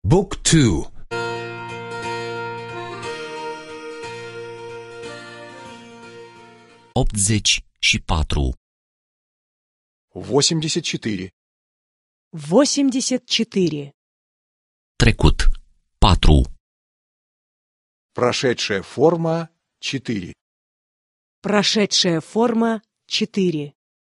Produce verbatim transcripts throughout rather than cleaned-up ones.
Book two. optzeci și patru. восемьдесят четыре. восемьдесят четыре. Trecut. patru. Прошедшая форма четыре. Прошедшая форма четыре.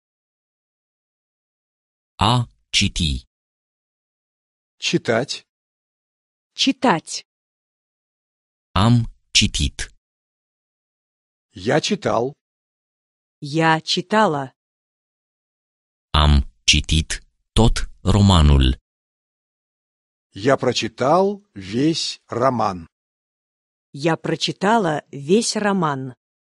A citi. Читать. Читать. Am citit. Я читал. Я читала. Am citit tot romanul. Я прочитал весь роман. Я прочитала весь роман.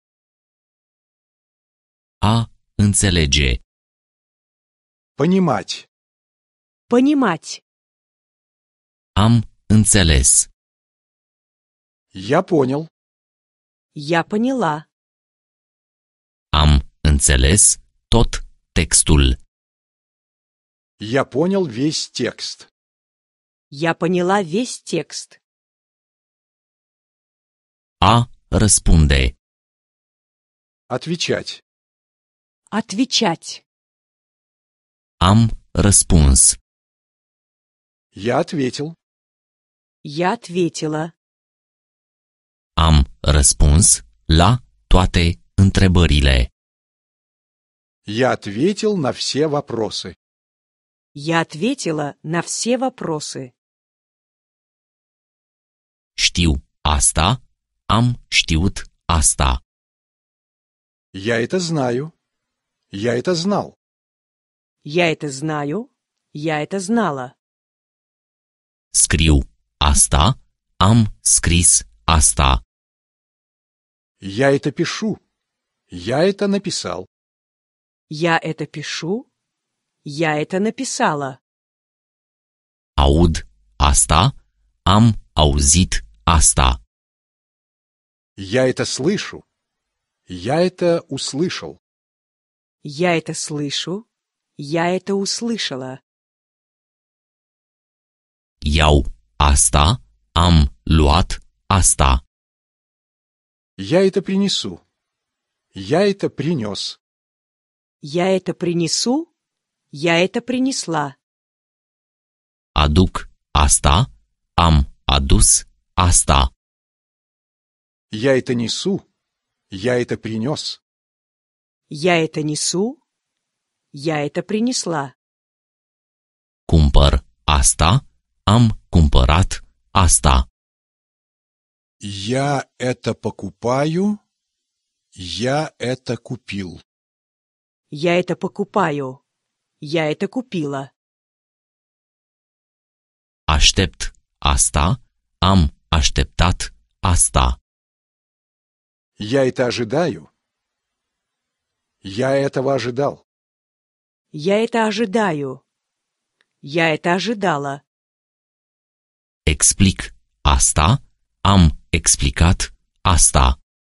A înțelege. Понимать. Понимать. Am înțeles. Я понял. Я поняла. Am înțeles tot textul. Я понял весь текст. Я поняла весь текст. A răspunde. Отвечать. Отвечать. Am răspuns. Я ответил. Я ответила. Am răspuns la toate întrebările. Я ответил на все вопросы. Я ответила на все вопросы. Știu asta, am știut asta. Я это знаю. Я это знал. Я это знаю. Я это знала. Scriu asta, am scris asta. Я это пишу. Я это написал. Я это пишу. Я это написала. Aud asta, am auzit asta. Я это слышу. Я это услышал. Я это слышу. Я это услышала. Iau asta, am luat asta. Я это принесу. Я это принес. Я это принесу. Я это принесла. Aduc asta, am adus asta. Я это несу. Я это принес. Я это несу. Я это принесла. Cumpăr asta, am cumpărat asta. Я это покупаю. Я это купил. Я это покупаю. Я это купила. Aștept asta, am așteptat asta. Я это ожидаю. Я этого ожидал. Я это ожидаю. Я это ожидала. Explic asta, am explicat asta.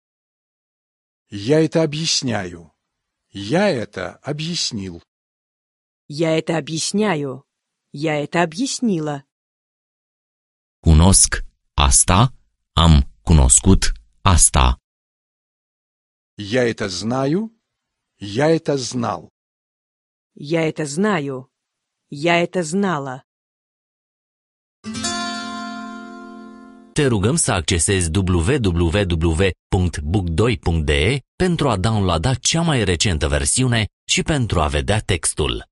Я это объясняю. Я это объяснил. Я это объясняю. Я это объяснила. Cunosc asta, am cunoscut asta. Я это знаю. Я это знал. Я это знаю. Я это знала. Te rugăm să accesezi w w w punct book doi punct d e pentru a downloada cea mai recentă versiune și pentru a vedea textul.